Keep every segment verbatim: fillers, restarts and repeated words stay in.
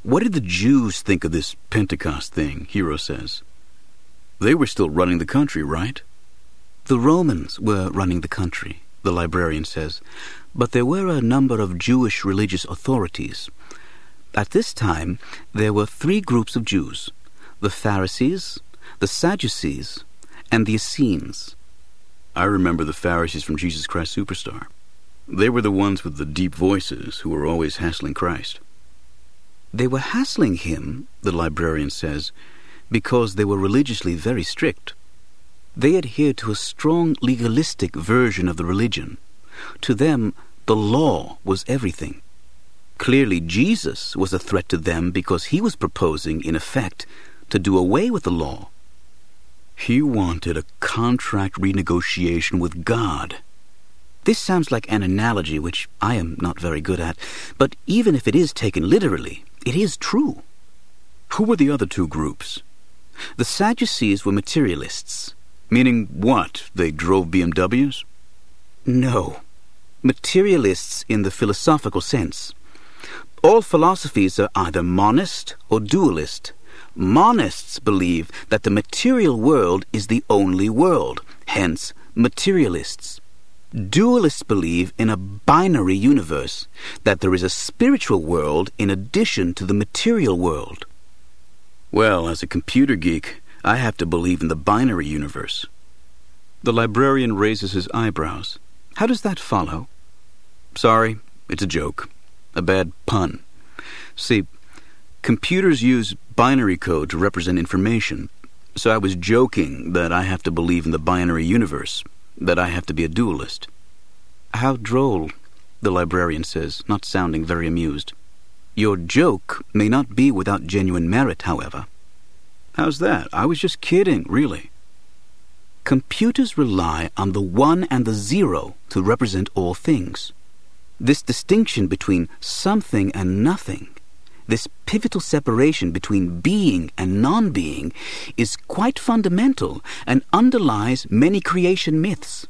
What did the Jews think of this Pentecost thing, Hero says? They were still running the country, right? The Romans were running the country, the librarian says, but there were a number of Jewish religious authorities. At this time, there were three groups of Jews: the Pharisees, the Sadducees, and the Essenes. I remember the Pharisees from Jesus Christ Superstar. They were the ones with the deep voices who were always hassling Christ. They were hassling him, the librarian says, because they were religiously very strict. They adhered to a strong legalistic version of the religion. To them, the law was everything. Clearly, Jesus was a threat to them because he was proposing, in effect, to do away with the law. He wanted a contract renegotiation with God. This sounds like an analogy which I am not very good at, but even if it is taken literally, it is true. Who were the other two groups? The Sadducees were materialists. Meaning what? They drove B M Ws? No. Materialists in the philosophical sense. All philosophies are either monist or dualist. Monists believe that the material world is the only world, hence materialists. Dualists believe in a binary universe, that there is a spiritual world in addition to the material world. Well, as a computer geek, I have to believe in the binary universe. The librarian raises his eyebrows. How does that follow? Sorry, it's a joke. A bad pun. See, computers use binary code to represent information, so I was joking that I have to believe in the binary universe, that I have to be a dualist. How droll, the librarian says, not sounding very amused. Your joke may not be without genuine merit, however. How's that? I was just kidding, really. Computers rely on the one and the zero to represent all things. This distinction between something and nothing, this pivotal separation between being and non-being, is quite fundamental and underlies many creation myths.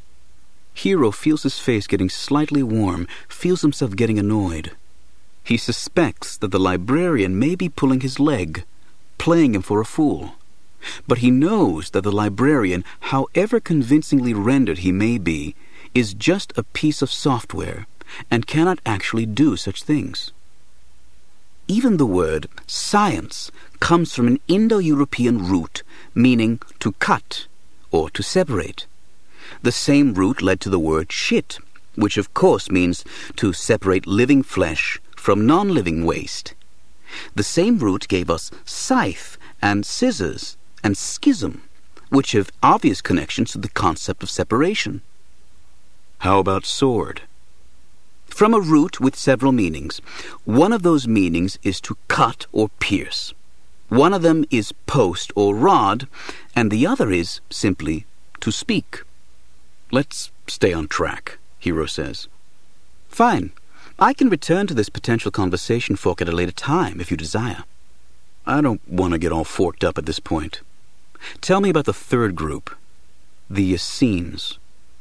Hero feels his face getting slightly warm, feels himself getting annoyed. He suspects that the librarian may be pulling his leg, playing him for a fool. But he knows that the librarian, however convincingly rendered he may be, is just a piece of software and cannot actually do such things. Even the word science comes from an Indo-European root meaning to cut or to separate. The same root led to the word shit, which of course means to separate living flesh from non-living waste. The same root gave us scythe and scissors and schism, which have obvious connections to the concept of separation. How about sword? From a root with several meanings. One of those meanings is to cut or pierce. One of them is post or rod, and the other is simply to speak. Let's stay on track, Hero says. Fine. I can return to this potential conversation fork at a later time, if you desire. I don't want to get all forked up at this point. Tell me about the third group, the Essenes.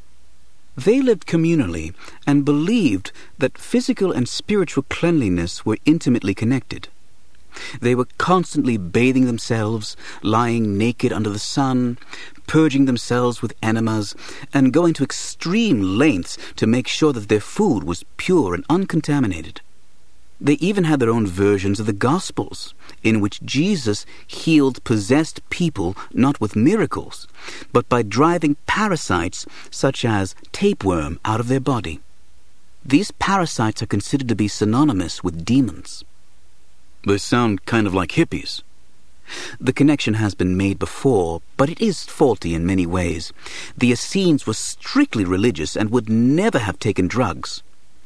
They lived communally and believed that physical and spiritual cleanliness were intimately connected. They were constantly bathing themselves, lying naked under the sun, purging themselves with enemas, and going to extreme lengths to make sure that their food was pure and uncontaminated. They even had their own versions of the Gospels, in which Jesus healed possessed people not with miracles, but by driving parasites such as tapeworm out of their body. These parasites are considered to be synonymous with demons. They sound kind of like hippies. The connection has been made before, but it is faulty in many ways. The Essenes were strictly religious and would never have taken drugs.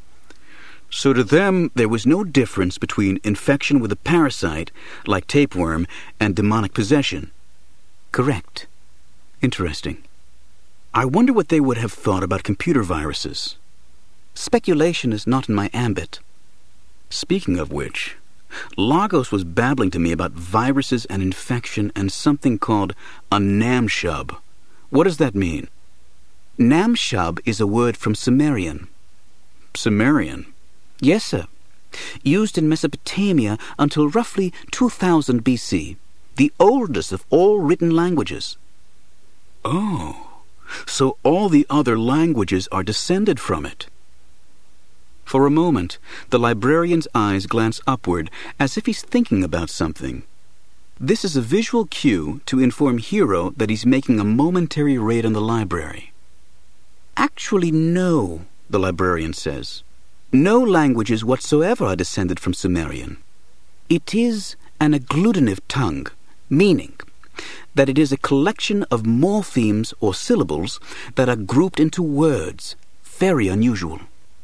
So to them, there was no difference between infection with a parasite, like tapeworm, and demonic possession. Correct. Interesting. I wonder what they would have thought about computer viruses. Speculation is not in my ambit. Speaking of which, Lagos was babbling to me about viruses and infection and something called a Namshub. What does that mean? Namshub is a word from Sumerian. Sumerian? Yes, sir. used in Mesopotamia until roughly two thousand B C, the oldest of all written languages. Oh, so all the other languages are descended from it. For a moment, the librarian's eyes glance upward as if he's thinking about something. This is a visual cue to inform Hiro that he's making a momentary raid on the library. Actually, no, the librarian says. No languages whatsoever are descended from Sumerian. It is an agglutinative tongue, meaning that it is a collection of morphemes or syllables that are grouped into words. Very unusual.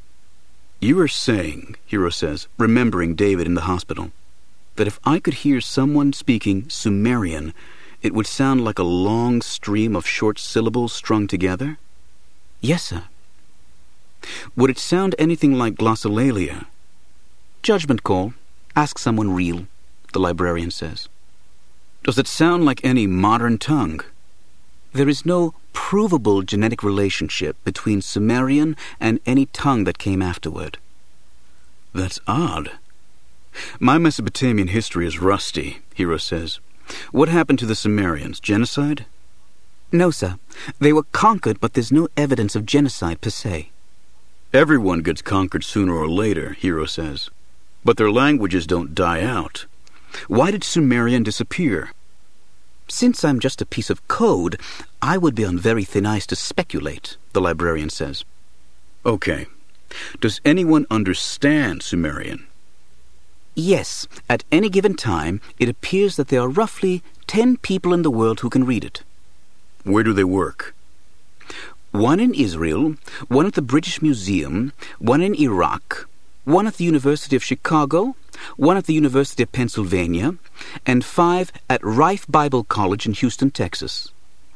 You were saying, Hiro says, remembering David in the hospital, that if I could hear someone speaking Sumerian, it would sound like a long stream of short syllables strung together? Yes, sir. Would it sound anything like glossolalia? Judgment call. Ask someone real, the librarian says. Does it sound like any modern tongue? There is no provable genetic relationship between Sumerian and any tongue that came afterward. That's odd. My Mesopotamian history is rusty, Hiro says. What happened to the Sumerians? Genocide? No, sir. They were conquered, but there's no evidence of genocide per se. Everyone gets conquered sooner or later, Hiro says. But their languages don't die out. Why did Sumerian disappear? Since I'm just a piece of code, I would be on very thin ice to speculate, the librarian says. Okay. Does anyone understand Sumerian? Yes. At any given time, it appears that there are roughly ten people in the world who can read it. Where do they work? One in Israel, one at the British Museum, one in Iraq, one at the University of Chicago, one at the University of Pennsylvania, and five at Rife Bible College in Houston, Texas.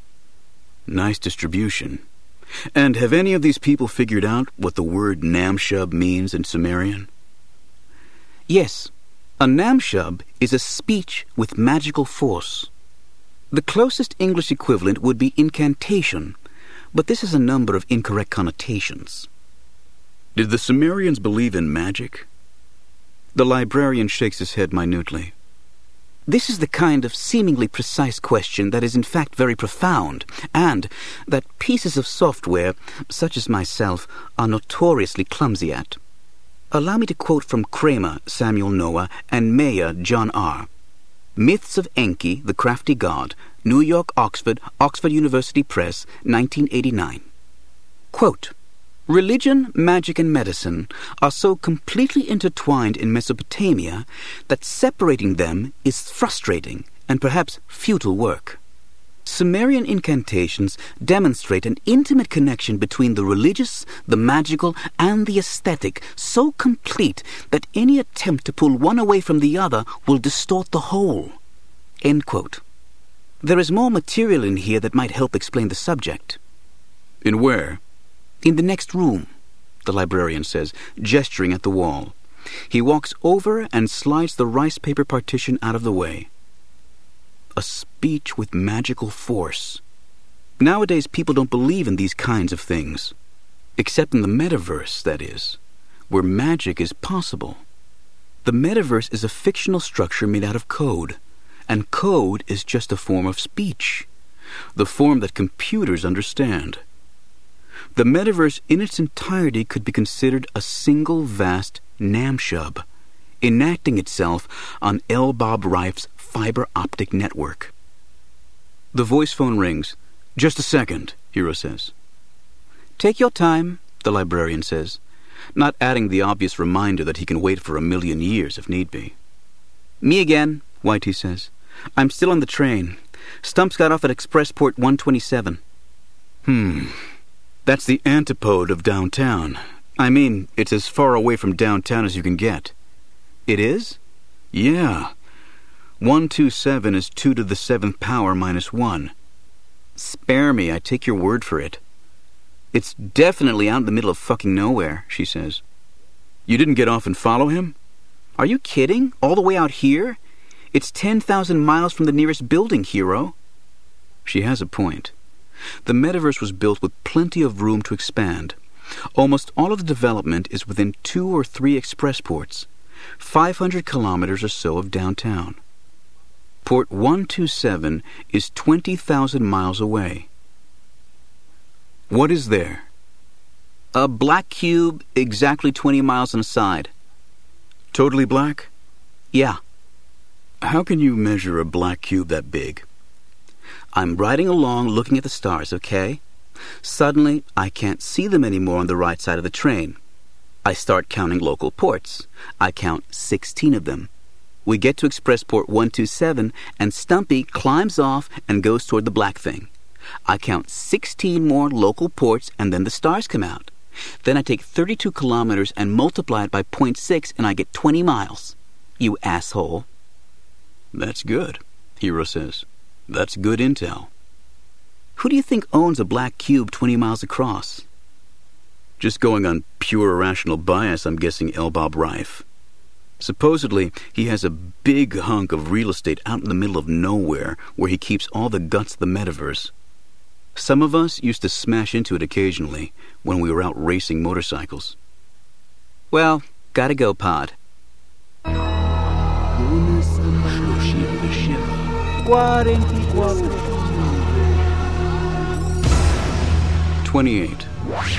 Nice distribution. And have any of these people figured out what the word Namshub means in Sumerian? Yes. A Namshub is a speech with magical force. The closest English equivalent would be incantation, but this has a number of incorrect connotations. Did the Sumerians believe in magic? The librarian shakes his head minutely. This is the kind of seemingly precise question that is in fact very profound, and that pieces of software, such as myself, are notoriously clumsy at. Allow me to quote from Kramer, Samuel Noah, and Mayer, John R. Myths of Enki, the Crafty God, New York, Oxford, Oxford University Press, nineteen eighty-nine. Quote, Religion, magic, and medicine are so completely intertwined in Mesopotamia that separating them is frustrating and perhaps futile work. Sumerian incantations demonstrate an intimate connection between the religious, the magical, and the aesthetic, so complete that any attempt to pull one away from the other will distort the whole. End quote. There is more material in here that might help explain the subject. In where? In the next room, the librarian says, gesturing at the wall. He walks over and slides the rice paper partition out of the way. A speech with magical force. Nowadays, people don't believe in these kinds of things. Except in the metaverse, that is, where magic is possible. The metaverse is a fictional structure made out of code, and code is just a form of speech, the form that computers understand. The metaverse in its entirety could be considered a single vast Namshub, enacting itself on L. Bob Rife's fiber optic network. The voice phone rings. Just a second, Hiro says. Take your time, the librarian says, not adding the obvious reminder that he can wait for a million years if need be. Me again, Whitey says. I'm still on the train. Stumps got off at Expressport one twenty-seven. Hmm... That's the antipode of downtown. I mean, it's as far away from downtown as you can get. It is? Yeah. one twenty-seven is two to the seventh power minus one. Spare me, I take your word for it. It's definitely out in the middle of fucking nowhere, she says. You didn't get off and follow him? Are you kidding? All the way out here? It's ten thousand miles from the nearest building, Hiro. She has a point. The metaverse was built with plenty of room to expand. Almost all of the development is within two or three express ports, five hundred kilometers or so of downtown. Port one two seven is twenty thousand miles away. What is there? A black cube exactly twenty miles on the side. Totally black? Yeah. How can you measure a black cube that big? I'm riding along looking at the stars, okay? Suddenly, I can't see them anymore on the right side of the train. I start counting local ports. I count sixteen of them. We get to Expressport one two seven, and Stumpy climbs off and goes toward the black thing. I count sixteen more local ports, and then the stars come out. Then I take thirty-two kilometers and multiply it by zero point six, and I get twenty miles. You asshole. That's good, Hiro says. That's good intel. Who do you think owns a black cube twenty miles across? Just going on pure irrational bias, I'm guessing Elbab Reif. Supposedly, he has a big hunk of real estate out in the middle of nowhere where he keeps all the guts of the metaverse. Some of us used to smash into it occasionally when we were out racing motorcycles. Well, gotta go, Pod. twenty-eight.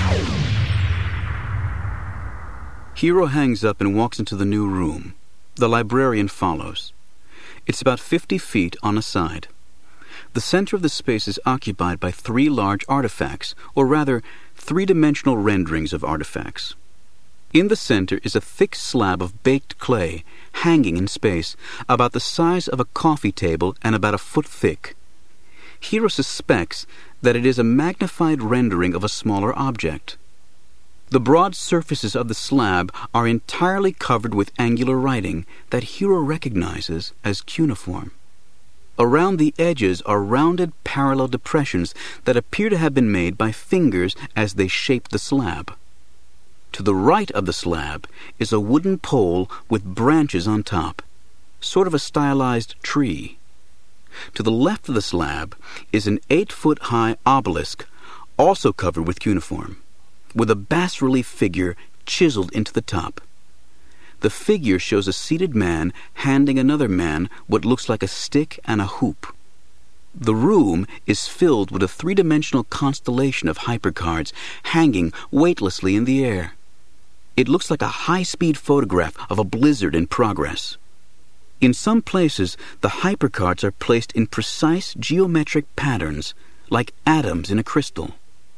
Hiro hangs up and walks into the new room. The librarian follows. It's about fifty feet on a side. The center of the space is occupied by three large artifacts, or rather, three-dimensional renderings of artifacts. In the center is a thick slab of baked clay, hanging in space, about the size of a coffee table and about a foot thick. Hiro suspects that it is a magnified rendering of a smaller object. The broad surfaces of the slab are entirely covered with angular writing that Hiro recognizes as cuneiform. Around the edges are rounded parallel depressions that appear to have been made by fingers as they shaped the slab. To the right of the slab is a wooden pole with branches on top, sort of a stylized tree. To the left of the slab is an eight-foot-high obelisk, also covered with cuneiform, with a bas-relief figure chiseled into the top. The figure shows a seated man handing another man what looks like a stick and a hoop. The room is filled with a three-dimensional constellation of hypercards hanging weightlessly in the air. It looks like a high-speed photograph of a blizzard in progress. In some places, the hypercards are placed in precise geometric patterns, like atoms in a crystal.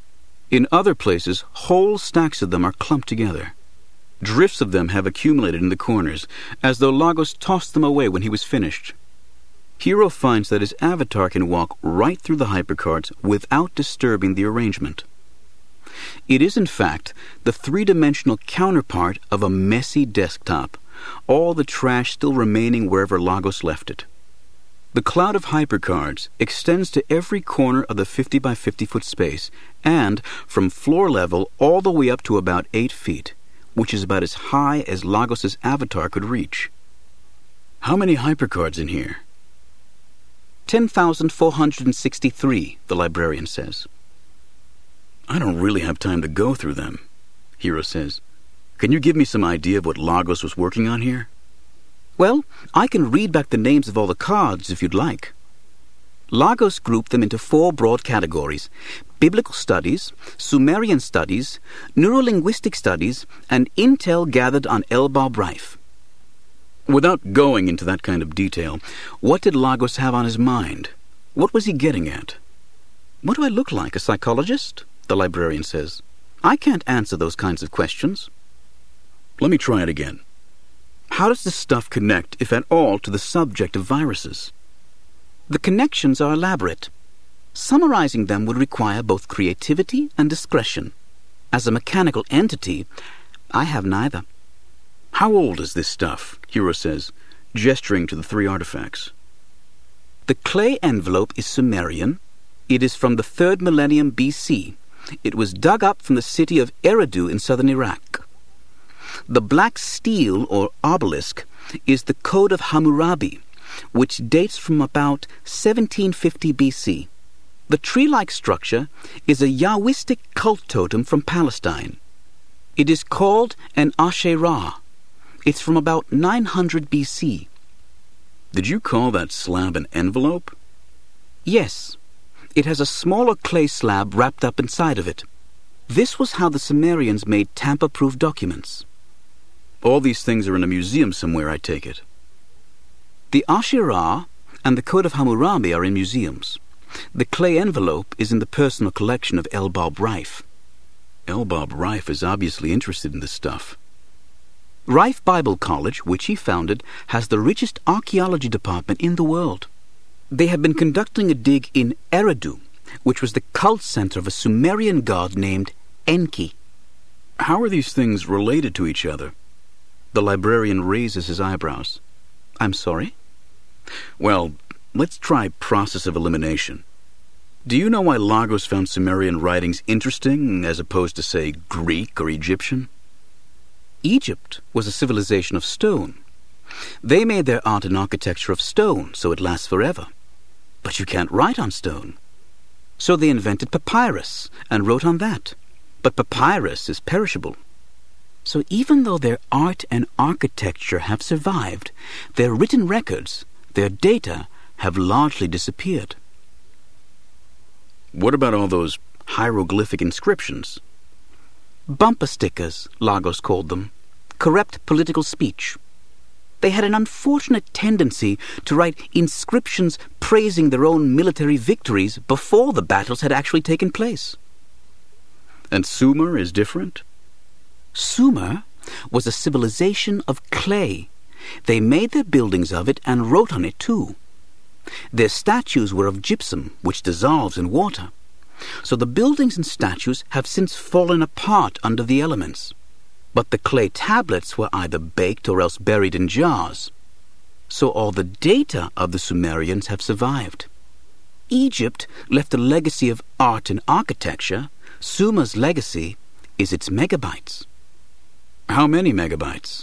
In other places, whole stacks of them are clumped together. Drifts of them have accumulated in the corners, as though Lagos tossed them away when he was finished. Hiro finds that his avatar can walk right through the hypercards without disturbing the arrangement. It is, in fact, the three-dimensional counterpart of a messy desktop, all the trash still remaining wherever Lagos left it. The cloud of hypercards extends to every corner of the fifty by fifty foot space, and from floor level all the way up to about eight feet, which is about as high as Lagos's avatar could reach. How many hypercards in here? ten thousand four hundred sixty-three, the librarian says. I don't really have time to go through them, Hiro says. Can you give me some idea of what Lagos was working on here? Well, I can read back the names of all the cards if you'd like. Lagos grouped them into four broad categories: biblical studies, Sumerian studies, neurolinguistic studies, and intel gathered on Elbab Reif. Without going into that kind of detail, what did Lagos have on his mind? What was he getting at? What do I look like, a psychologist? The librarian says. I can't answer those kinds of questions. Let me try it again. How does this stuff connect, if at all, to the subject of viruses? The connections are elaborate. Summarizing them would require both creativity and discretion. As a mechanical entity, I have neither. How old is this stuff? Hiro says, gesturing to the three artifacts. The clay envelope is Sumerian. It is from the third millennium B C. It was dug up from the city of Eridu in southern Iraq. The black stele, or obelisk, is the Code of Hammurabi, which dates from about seventeen fifty B C. The tree-like structure is a Yahwistic cult totem from Palestine. It is called an Asherah. It's from about nine hundred B C. Did you call that slab an envelope? Yes. It has a smaller clay slab wrapped up inside of it. This was how the Sumerians made tamper-proof documents. All these things are in a museum somewhere, I take it. The Ashirah and the Code of Hammurabi are in museums. The clay envelope is in the personal collection of Elbab Reif. Elbab Reif is obviously interested in this stuff. Reif Bible College, which he founded, has the richest archaeology department in the world. They have been conducting a dig in Eridu, which was the cult center of a Sumerian god named Enki. How are these things related to each other? The librarian raises his eyebrows. I'm sorry? Well, let's try process of elimination. Do you know why Lagos found Sumerian writings interesting as opposed to, say, Greek or Egyptian? Egypt was a civilization of stone. They made their art and architecture of stone, so it lasts forever. But you can't write on stone. So they invented papyrus and wrote on that. But papyrus is perishable. So even though their art and architecture have survived, their written records, their data, have largely disappeared. What about all those hieroglyphic inscriptions? Bumper stickers, Lagos called them. Corrupt political speech. They had an unfortunate tendency to write inscriptions praising their own military victories before the battles had actually taken place. And Sumer is different? Sumer was a civilization of clay. They made their buildings of it and wrote on it too. Their statues were of gypsum, which dissolves in water. So the buildings and statues have since fallen apart under the elements. But the clay tablets were either baked or else buried in jars. So all the data of the Sumerians have survived. Egypt left a legacy of art and architecture. Sumer's legacy is its megabytes. How many megabytes?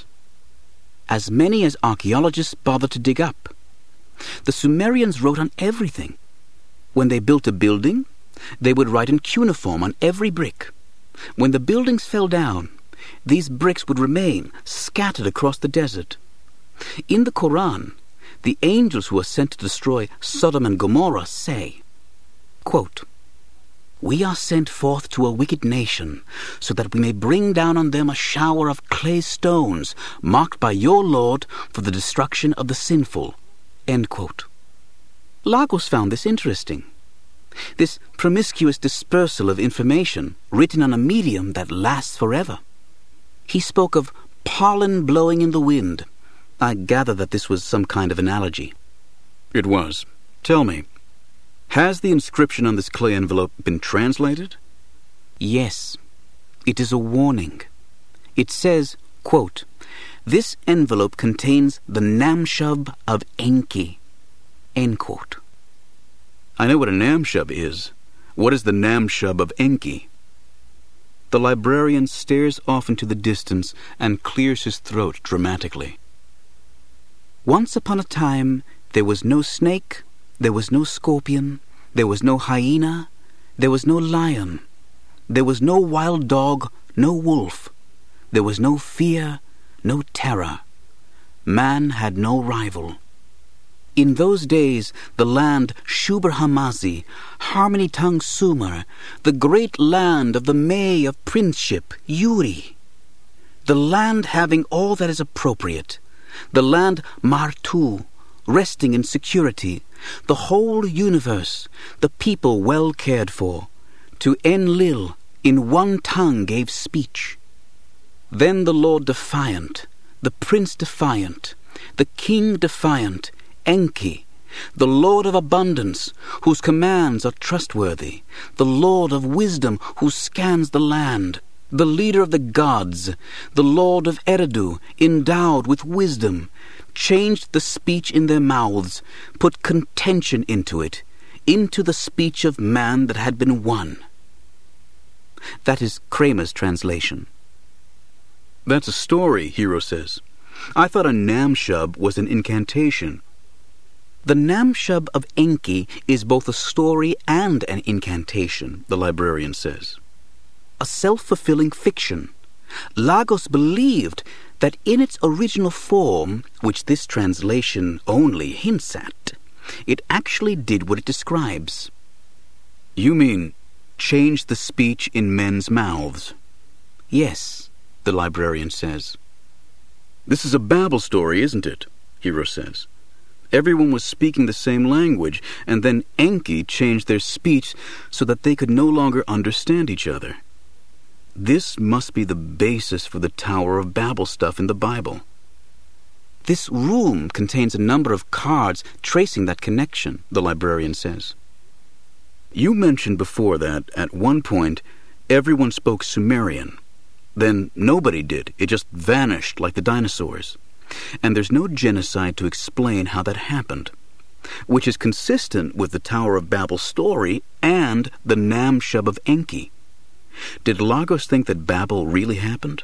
As many as archaeologists bother to dig up. The Sumerians wrote on everything. When they built a building, they would write in cuneiform on every brick. When the buildings fell down, these bricks would remain scattered across the desert. In the Quran, the angels who were sent to destroy Sodom and Gomorrah say, quote, "We are sent forth to a wicked nation, so that we may bring down on them a shower of clay stones, marked by your Lord for the destruction of the sinful." End quote. Lagos found this interesting. This promiscuous dispersal of information written on a medium that lasts forever. He spoke of pollen blowing in the wind. I gather that this was some kind of analogy. It was. Tell me, has the inscription on this clay envelope been translated? Yes. It is a warning. It says, quote, "This envelope contains the Namshub of Enki." End quote. I know what a Namshub is. What is the Namshub of Enki? The librarian stares off into the distance and clears his throat dramatically. Once upon a time, there was no snake, there was no scorpion, there was no hyena, there was no lion, there was no wild dog, no wolf, there was no fear, no terror. Man had no rival. In those days, the land Shubur Hamazi, Harmony Tongue Sumer, the great land of the May of princeship, Uri, the land having all that is appropriate, the land Martu, resting in security, the whole universe, the people well cared for, to Enlil in one tongue gave speech. Then the Lord defiant, the prince defiant, the king defiant, Enki, the Lord of abundance, whose commands are trustworthy, the Lord of wisdom, who scans the land, the leader of the gods, the Lord of Eridu, endowed with wisdom, changed the speech in their mouths, put contention into it, into the speech of man that had been won. That is Kramer's translation. That's a story, Hero says. I thought a Namshub was an incantation. The Namshub of Enki is both a story and an incantation, the librarian says. A self-fulfilling fiction. Lagos believed that in its original form, which this translation only hints at, it actually did what it describes. You mean change the speech in men's mouths? Yes, the librarian says. This is a Babel story, isn't it? Hero says. Everyone was speaking the same language, and then Enki changed their speech so that they could no longer understand each other. This must be the basis for the Tower of Babel stuff in the Bible. This room contains a number of cards tracing that connection, the librarian says. You mentioned before that, at one point, everyone spoke Sumerian. Then nobody did. It just vanished like the dinosaurs. And there's no genocide to explain how that happened, which is consistent with the Tower of Babel story and the Nam-Shub of Enki. Did Lagos think that Babel really happened?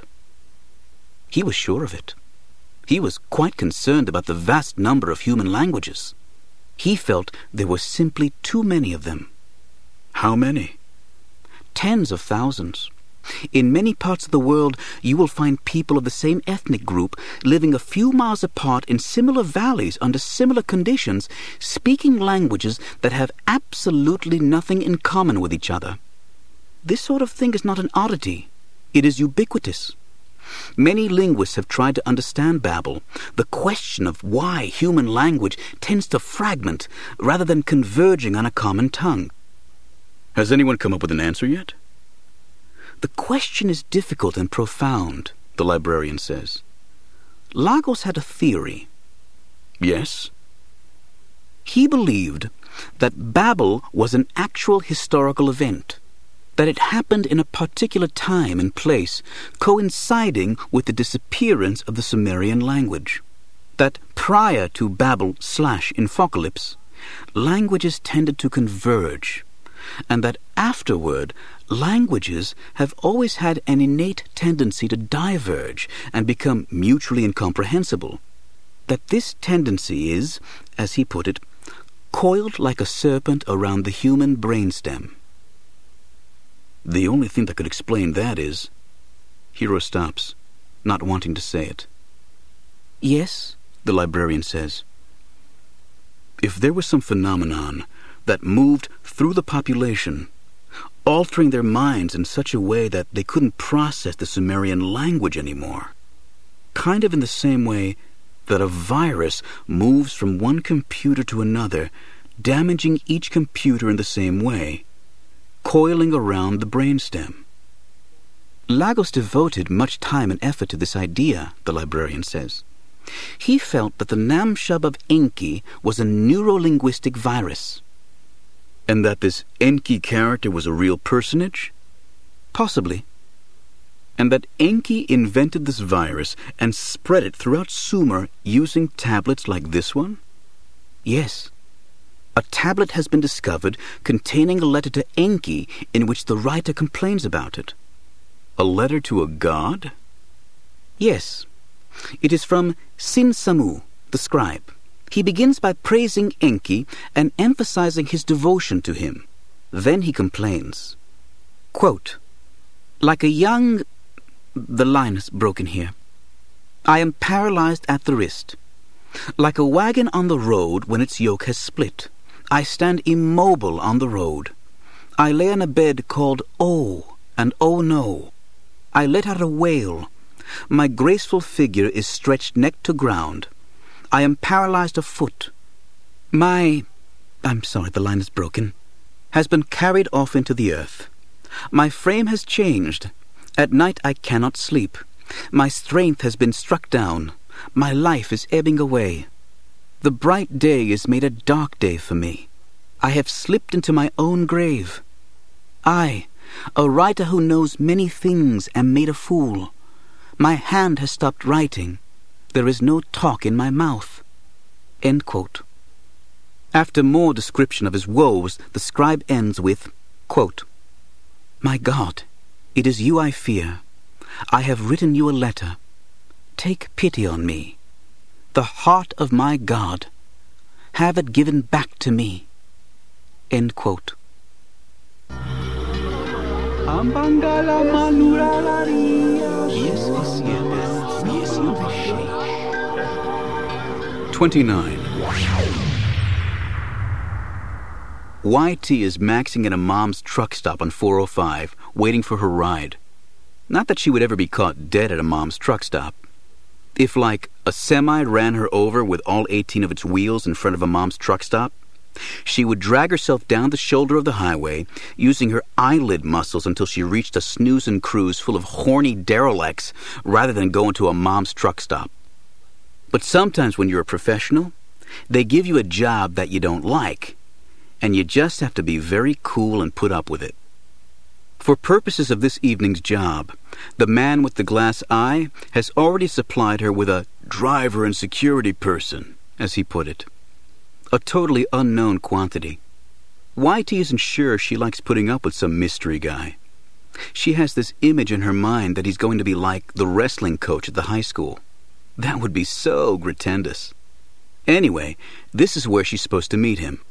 He was sure of it. He was quite concerned about the vast number of human languages. He felt there were simply too many of them. How many? Tens of thousands. In many parts of the world, you will find people of the same ethnic group living a few miles apart in similar valleys under similar conditions, speaking languages that have absolutely nothing in common with each other. This sort of thing is not an oddity. It is ubiquitous. Many linguists have tried to understand Babel, the question of why human language tends to fragment rather than converging on a common tongue. Has anyone come up with an answer yet? The question is difficult and profound, the librarian says. Lagos had a theory. Yes? He believed that Babel was an actual historical event, that it happened in a particular time and place, coinciding with the disappearance of the Sumerian language. That prior to Babel slash Infocalypse, languages tended to converge, and that afterward, languages have always had an innate tendency to diverge and become mutually incomprehensible. That this tendency is, as he put it, coiled like a serpent around the human brainstem. The only thing that could explain that is... Hero stops, not wanting to say it. Yes, the librarian says. If there was some phenomenon that moved through the population, altering their minds in such a way that they couldn't process the Sumerian language anymore, kind of in the same way that a virus moves from one computer to another, damaging each computer in the same way, coiling around the brainstem. Lagos devoted much time and effort to this idea, the librarian says. He felt that the Nam-Shub of Enki was a neurolinguistic virus. And that this Enki character was a real personage? Possibly. And that Enki invented this virus and spread it throughout Sumer using tablets like this one? Yes. A tablet has been discovered containing a letter to Enki in which the writer complains about it. A letter to a god? Yes. It is from Sin Samu, the scribe. He begins by praising Enki and emphasizing his devotion to him. Then he complains, quote, "Like a young..." The line is broken here. "I am paralyzed at the wrist. Like a wagon on the road when its yoke has split. I stand immobile on the road. I lay on a bed called Oh, and oh no. I let out a wail. My graceful figure is stretched neck to ground. I am paralyzed of foot. My..." I'm sorry, the line is broken. "Has been carried off into the earth. My frame has changed. At night I cannot sleep. My strength has been struck down. My life is ebbing away. The bright day is made a dark day for me. I have slipped into my own grave. I, a writer who knows many things, am made a fool. My hand has stopped writing. There is no talk in my mouth." End quote. After more description of his woes, the scribe ends with, quote, "My God, it is you I fear. I have written you a letter. Take pity on me. The heart of my God. Have it given back to me." End quote. Ambangala manura laria. Yes, yes, yes. Yes, twenty-nine. Y T is maxing at a mom's truck stop on four oh five, waiting for her ride. Not that she would ever be caught dead at a mom's truck stop. If, like, a semi ran her over with all eighteen of its wheels in front of a mom's truck stop, she would drag herself down the shoulder of the highway, using her eyelid muscles until she reached a snooze and cruise full of horny derelicts rather than go into a mom's truck stop. But sometimes when you're a professional, they give you a job that you don't like, and you just have to be very cool and put up with it. For purposes of this evening's job, the man with the glass eye has already supplied her with a driver and security person, as he put it. A totally unknown quantity. Y T isn't sure she likes putting up with some mystery guy. She has this image in her mind that he's going to be like the wrestling coach at the high school. That would be so gratuitous. Anyway, this is where she's supposed to meet him.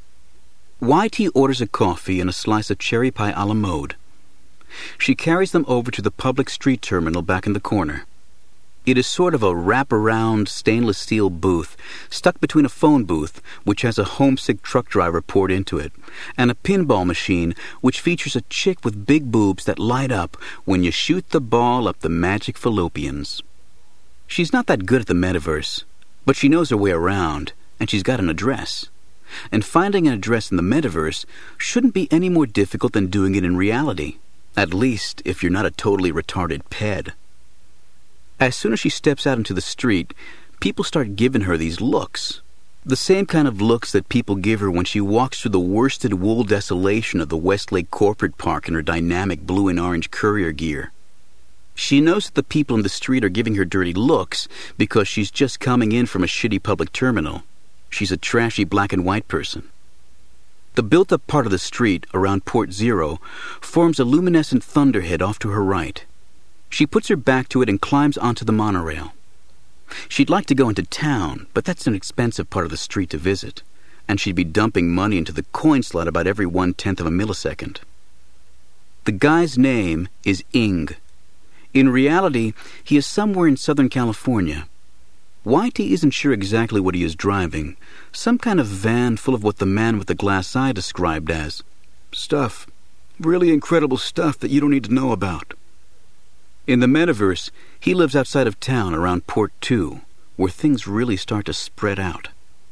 Y T orders a coffee and a slice of cherry pie a la mode. She carries them over to the public street terminal back in the corner. It is sort of a wrap-around stainless steel booth stuck between a phone booth, which has a homesick truck driver poured into it, and a pinball machine which features a chick with big boobs that light up when you shoot the ball up the magic fallopians. She's not that good at the metaverse, but she knows her way around, and she's got an address. And finding an address in the metaverse shouldn't be any more difficult than doing it in reality, at least if you're not a totally retarded ped. As soon as she steps out into the street, people start giving her these looks. The same kind of looks that people give her when she walks through the worsted wool desolation of the Westlake Corporate Park in her dynamic blue and orange courier gear. She knows that the people in the street are giving her dirty looks because she's just coming in from a shitty public terminal. She's a trashy black and white person. The built-up part of the street around Port Zero forms a luminescent thunderhead off to her right. She puts her back to it and climbs onto the monorail. She'd like to go into town, but that's an expensive part of the street to visit, and she'd be dumping money into the coin slot about every one-tenth of a millisecond. The guy's name is Ing. In reality, he is somewhere in Southern California. Y T isn't sure exactly what he is driving, some kind of van full of what the man with the glass eye described as stuff, really incredible stuff that you don't need to know about. In the metaverse, he lives outside of town around Port two, where things really start to spread out.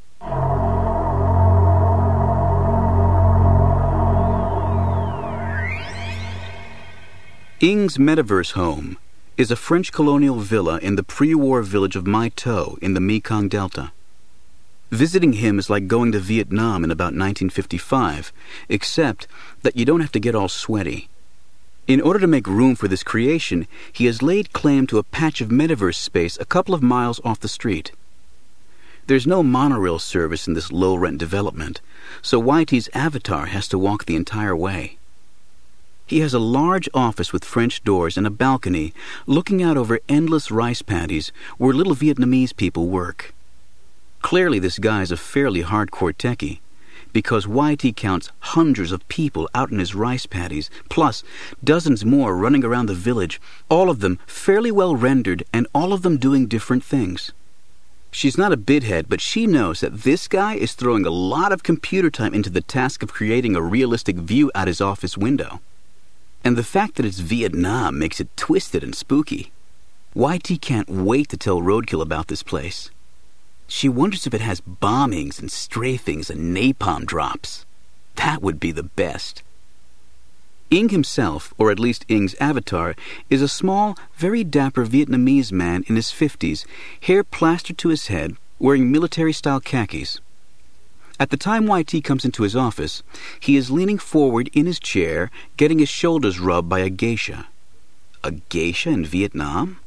Ing's metaverse home is a French colonial villa in the pre-war village of Mai To in the Mekong Delta. Visiting him is like going to Vietnam in about nineteen fifty-five, except that you don't have to get all sweaty. In order to make room for this creation, he has laid claim to a patch of metaverse space a couple of miles off the street. There's no monorail service in this low-rent development, so Y T's avatar has to walk the entire way. He has a large office with French doors and a balcony looking out over endless rice paddies where little Vietnamese people work. Clearly this guy is a fairly hardcore techie, because Y T counts hundreds of people out in his rice paddies, plus dozens more running around the village, all of them fairly well rendered and all of them doing different things. She's not a bidhead, but she knows that this guy is throwing a lot of computer time into the task of creating a realistic view out his office window. And the fact that it's Vietnam makes it twisted and spooky. Y T can't wait to tell Roadkill about this place. She wonders if it has bombings and strafings and napalm drops. That would be the best. Ing himself, or at least Ing's avatar, is a small, very dapper Vietnamese man in his fifties, hair plastered to his head, wearing military-style khakis. At the time Y T comes into his office, he is leaning forward in his chair, getting his shoulders rubbed by a geisha. A geisha in Vietnam?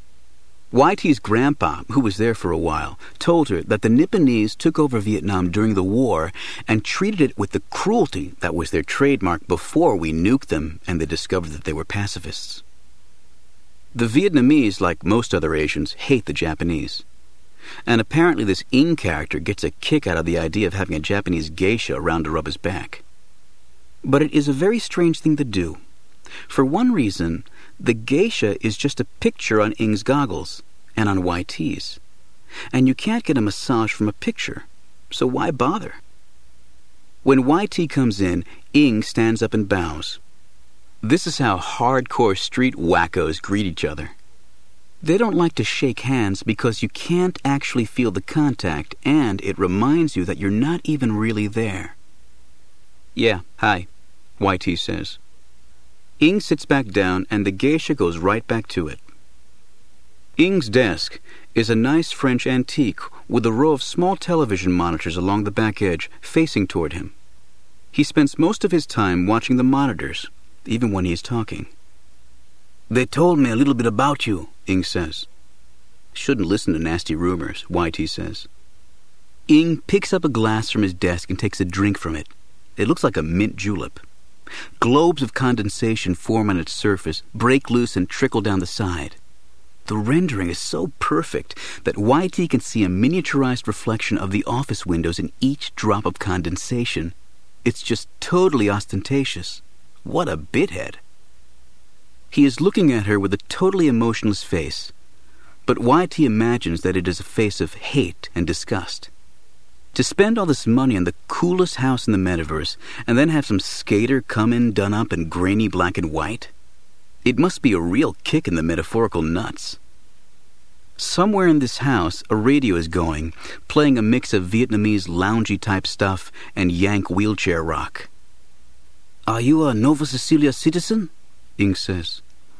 Y T's grandpa, who was there for a while, told her that the Nipponese took over Vietnam during the war and treated it with the cruelty that was their trademark before we nuked them and they discovered that they were pacifists. The Vietnamese, like most other Asians, hate the Japanese. And apparently this Ing character gets a kick out of the idea of having a Japanese geisha around to rub his back. But it is a very strange thing to do. For one reason, the geisha is just a picture on Ing's goggles, and on Y T's. And you can't get a massage from a picture, so why bother? When Y T comes in, Ing stands up and bows. This is how hardcore street wackos greet each other. They don't like to shake hands because you can't actually feel the contact, and it reminds you that you're not even really there. Yeah, hi, Y T says. Ing sits back down and the geisha goes right back to it. Ing's desk is a nice French antique with a row of small television monitors along the back edge facing toward him. He spends most of his time watching the monitors, even when he is talking. They told me a little bit about you, Ing says. Shouldn't listen to nasty rumors, Y T says. Ing picks up a glass from his desk and takes a drink from it. It looks like a mint julep. Globes of condensation form on its surface, break loose and trickle down the side. The rendering is so perfect that Y T can see a miniaturized reflection of the office windows in each drop of condensation. It's just totally ostentatious. What a bithead. He is looking at her with a totally emotionless face, but Y T imagines that it is a face of hate and disgust. To spend all this money on the coolest house in the metaverse and then have some skater come in done up in grainy black and white? It must be a real kick in the metaphorical nuts. Somewhere in this house, a radio is going, playing a mix of Vietnamese loungy-type stuff and Yank wheelchair rock. Are you a Nova Cecilia citizen? Ing says.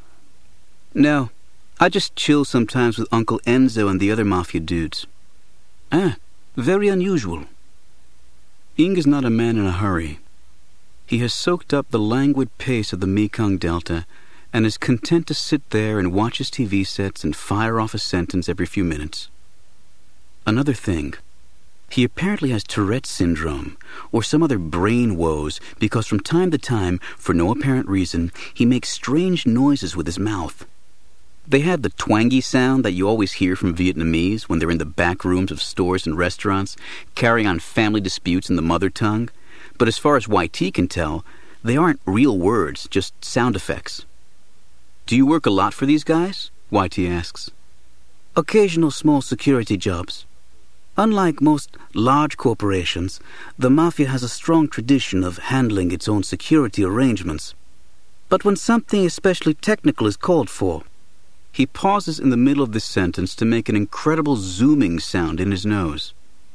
No, I just chill sometimes with Uncle Enzo and the other mafia dudes. Ah, very unusual. Ing is not a man in a hurry. He has soaked up the languid pace of the Mekong Delta and is content to sit there and watch his T V sets and fire off a sentence every few minutes. Another thing, he apparently has Tourette's syndrome or some other brain woes because from time to time, for no apparent reason, he makes strange noises with his mouth. They have the twangy sound that you always hear from Vietnamese when they're in the back rooms of stores and restaurants, carrying on family disputes in the mother tongue. But as far as Y T can tell, they aren't real words, just sound effects. Do you work a lot for these guys? Y T asks. Occasional small security jobs. Unlike most large corporations, the mafia has a strong tradition of handling its own security arrangements. But when something especially technical is called for, he pauses in the middle of this sentence to make an incredible zooming sound in his nose.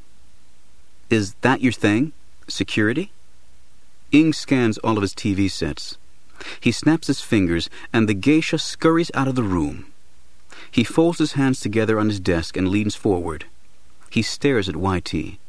Is that your thing? Security? Ing scans all of his T V sets. He snaps his fingers, and the geisha scurries out of the room. He folds his hands together on his desk and leans forward. He stares at Y T.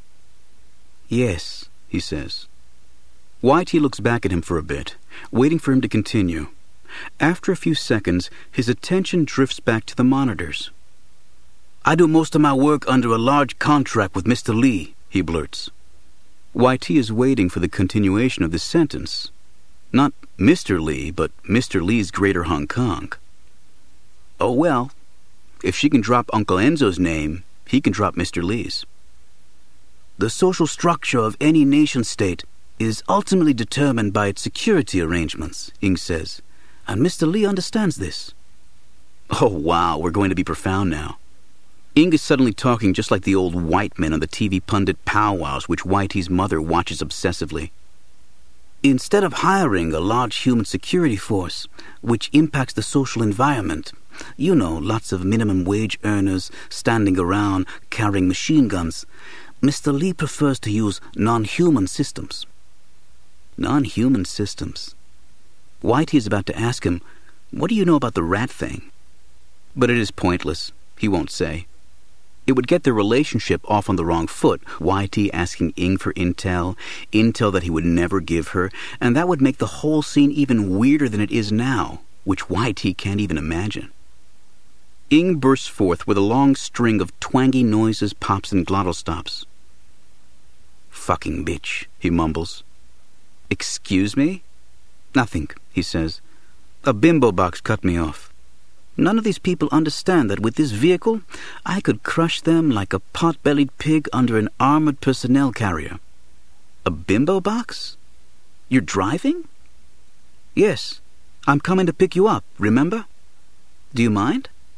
Yes, he says. Y T looks back at him for a bit, waiting for him to continue. After a few seconds, his attention drifts back to the monitors. I do most of my work under a large contract with Mister Lee, he blurts. Y T is waiting for the continuation of this sentence. Not Mister Lee, but Mister Lee's Greater Hong Kong. Oh well, if she can drop Uncle Enzo's name, he can drop Mister Lee's. The social structure of any nation-state is ultimately determined by its security arrangements, Ing says, and Mister Lee understands this. Oh wow, we're going to be profound now. Ing is suddenly talking just like the old white men on the T V pundit powwows which Y T's mother watches obsessively. Instead of hiring a large human security force, which impacts the social environment, you know, lots of minimum wage earners standing around carrying machine guns, Mister Lee prefers to use non-human systems. Non-human systems. Y T is about to ask him, what do you know about the rat thing? But it is pointless. He won't say. It would get their relationship off on the wrong foot, Y T asking Ing for intel, intel that he would never give her, and that would make the whole scene even weirder than it is now, which Y T can't even imagine. Ing bursts forth with a long string of twangy noises, pops, and glottal stops. Fucking bitch, he mumbles. Excuse me? Nothing, he says. A bimbo box cut me off. None of these people understand that with this vehicle, I could crush them like a pot-bellied pig under an armored personnel carrier. A bimbo box? You're driving? Yes, I'm coming to pick you up, remember? Do you mind?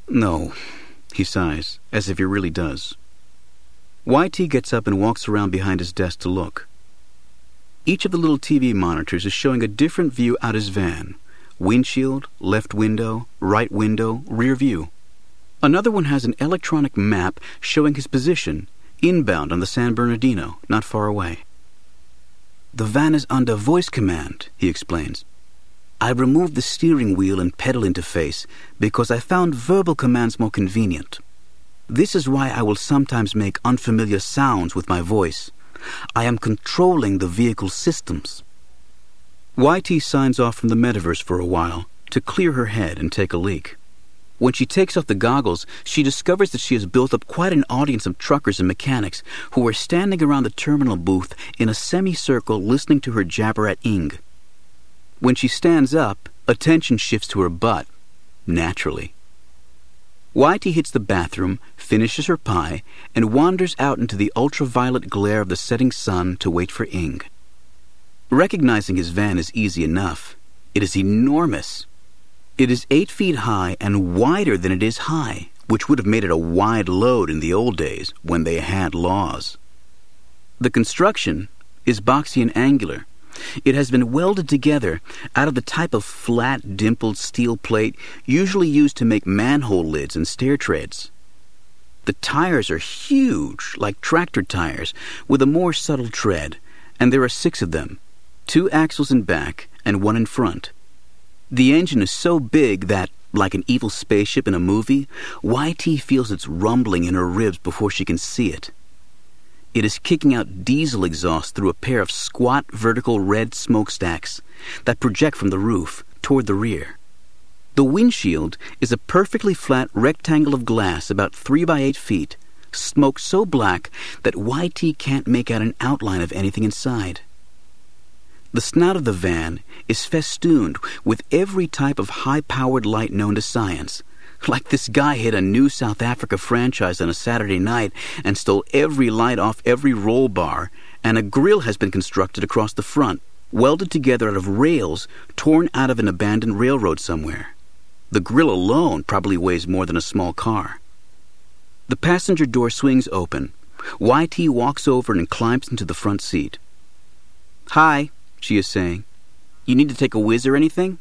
No, he sighs, as if he really does. Y T gets up and walks around behind his desk to look. Each of the little T V monitors is showing a different view out his van. Windshield, left window, right window, rear view. Another one has an electronic map showing his position, inbound on the San Bernardino, not far away. The van is under voice command, he explains. I removed the steering wheel and pedal interface because I found verbal commands more convenient. This is why I will sometimes make unfamiliar sounds with my voice. I am controlling the vehicle's systems. Y T signs off from the metaverse for a while to clear her head and take a leak. When she takes off the goggles, she discovers that she has built up quite an audience of truckers and mechanics who are standing around the terminal booth in a semicircle listening to her jabber at Ing. When she stands up, attention shifts to her butt, naturally. Y T hits the bathroom, finishes her pie, and wanders out into the ultraviolet glare of the setting sun to wait for Ing. Recognizing his van is easy enough. It is enormous. It is eight feet high and wider than it is high, which would have made it a wide load in the old days when they had laws. The construction is boxy and angular. It has been welded together out of the type of flat, dimpled steel plate usually used to make manhole lids and stair treads. The tires are huge, like tractor tires, with a more subtle tread, and there are six of them, two axles in back and one in front. The engine is so big that, like an evil spaceship in a movie, Y T feels its rumbling in her ribs before she can see it. It is kicking out diesel exhaust through a pair of squat vertical red smokestacks that project from the roof toward the rear. The windshield is a perfectly flat rectangle of glass about three by eight feet, smoke so black that Y T can't make out an outline of anything inside. The snout of the van is festooned with every type of high-powered light known to science, like this guy hit a new South Africa franchise on a Saturday night and stole every light off every roll bar, and a grill has been constructed across the front, welded together out of rails torn out of an abandoned railroad somewhere. The grill alone probably weighs more than a small car. The passenger door swings open. Y T walks over and climbs into the front seat. "Hi," she is saying. "You need to take a whiz or anything?"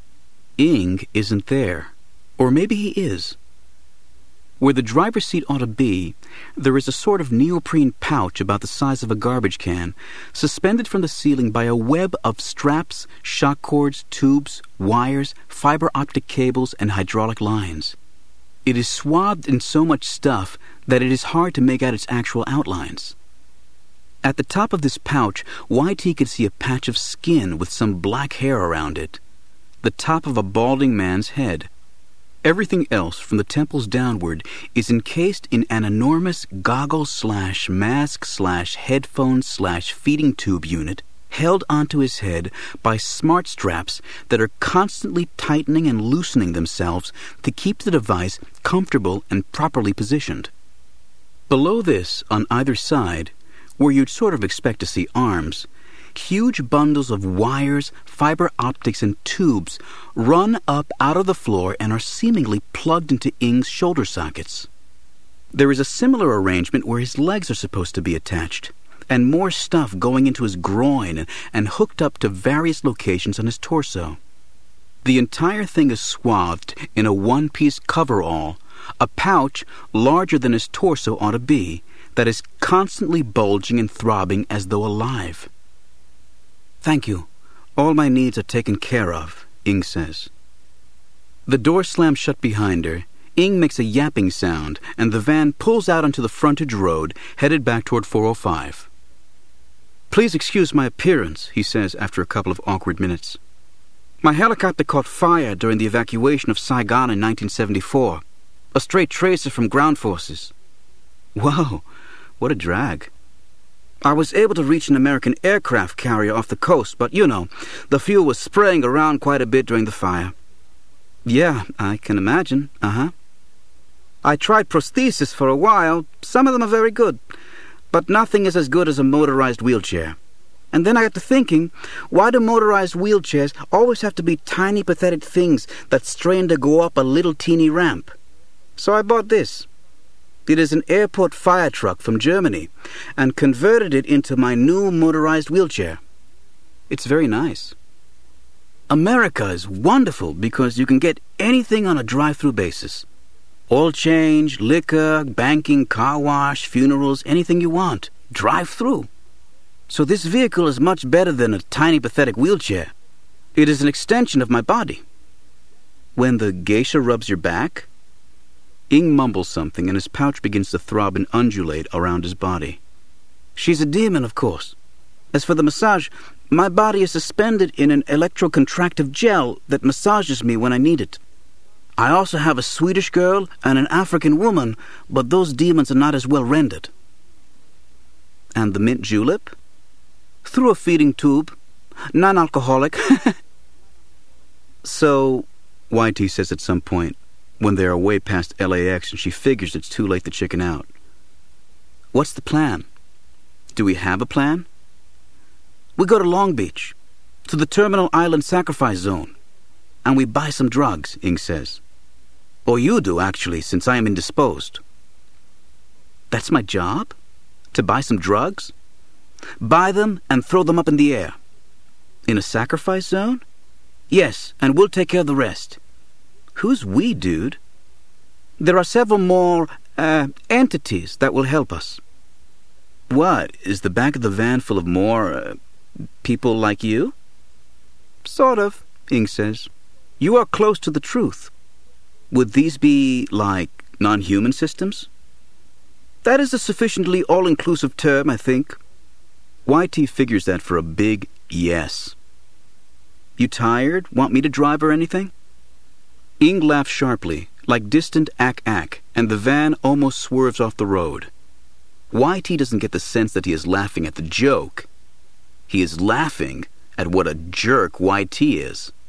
Ing isn't there. Or maybe he is. Where the driver's seat ought to be, there is a sort of neoprene pouch about the size of a garbage can, suspended from the ceiling by a web of straps, shock cords, tubes, wires, fiber optic cables, and hydraulic lines. It is swathed in so much stuff that it is hard to make out its actual outlines. At the top of this pouch, Y T could see a patch of skin with some black hair around it. The top of a balding man's head. Everything else, from the temples downward, is encased in an enormous goggle slash mask slash headphone slash feeding tube unit held onto his head by smart straps that are constantly tightening and loosening themselves to keep the device comfortable and properly positioned. Below this, on either side, where you'd sort of expect to see arms, huge bundles of wires, fiber optics, and tubes run up out of the floor and are seemingly plugged into Ing's shoulder sockets. There is a similar arrangement where his legs are supposed to be attached, and more stuff going into his groin and, and hooked up to various locations on his torso. The entire thing is swathed in a one-piece coverall, a pouch larger than his torso ought to be, that is constantly bulging and throbbing as though alive. "Thank you. All my needs are taken care of," Ing says. The door slams shut behind her. Ing makes a yapping sound, and the van pulls out onto the frontage road, headed back toward four oh five. "Please excuse my appearance," he says after a couple of awkward minutes. "My helicopter caught fire during the evacuation of Saigon in nineteen seventy-four. A stray tracer from ground forces." "Whoa, what a drag." "I was able to reach an American aircraft carrier off the coast, but, you know, the fuel was spraying around quite a bit during the fire." "Yeah, I can imagine. Uh-huh." "I tried prosthesis for a while. Some of them are very good, but nothing is as good as a motorized wheelchair. And then I got to thinking, why do motorized wheelchairs always have to be tiny, pathetic things that strain to go up a little teeny ramp? So I bought this. It is an airport fire truck from Germany and converted it into my new motorized wheelchair. It's very nice. America is wonderful because you can get anything on a drive-through basis. Oil change, liquor, banking, car wash, funerals, anything you want. Drive-through. So this vehicle is much better than a tiny pathetic wheelchair. It is an extension of my body. When the geisha rubs your back, Ing mumbles something and his pouch begins to throb and undulate around his body. She's a demon, of course. As for the massage, my body is suspended in an electrocontractive gel that massages me when I need it. I also have a Swedish girl and an African woman, but those demons are not as well rendered. And the mint julep? Through a feeding tube. Non-alcoholic. So, Y T says at some point, when they are way past L A X and she figures it's too late to chicken out. What's the plan? Do we have a plan? We go to Long Beach, to the Terminal Island Sacrifice Zone, and we buy some drugs, Ing says. Or you do, actually, since I am indisposed. That's my job? To buy some drugs? Buy them and throw them up in the air. In a sacrifice zone? Yes, and we'll take care of the rest. Who's we, dude? There are several more, uh, entities that will help us. What, is the back of the van full of more, uh, people like you? Sort of, Ing says. You are close to the truth. Would these be, like, non-human systems? That is a sufficiently all-inclusive term, I think. Y T figures that for a big yes. You tired? Want me to drive or anything? Ing laughs sharply, like distant ack-ack, and the van almost swerves off the road. Y T doesn't get the sense that he is laughing at the joke. He is laughing at what a jerk Y T is.